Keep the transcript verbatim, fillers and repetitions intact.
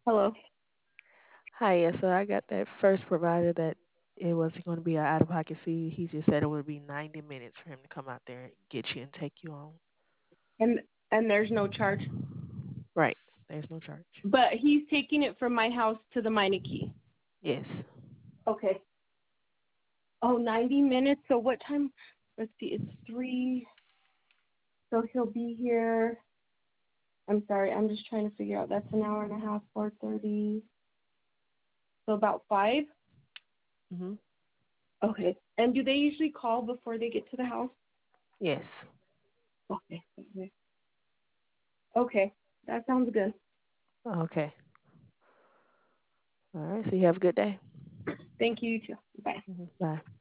Hello. Hi, yeah, so I got that first provider that it wasn't going to be an out of pocket fee. He just said it would be ninety minutes for him to come out there and get you and take you on. And and there's no charge. Right. There's no charge. But he's taking it from my house to the Meineke. Yes. Okay. Oh, ninety minutes. So what time? Let's see. It's three. So he'll be here. I'm sorry. I'm just trying to figure out. That's an hour and a half. Four thirty. So about five. hmm Okay. And do they usually call before they get to the house? Yes. Okay. Okay. Okay. That sounds good. Okay. All right. So you have a good day. Thank you, you too. Bye. hmm Bye.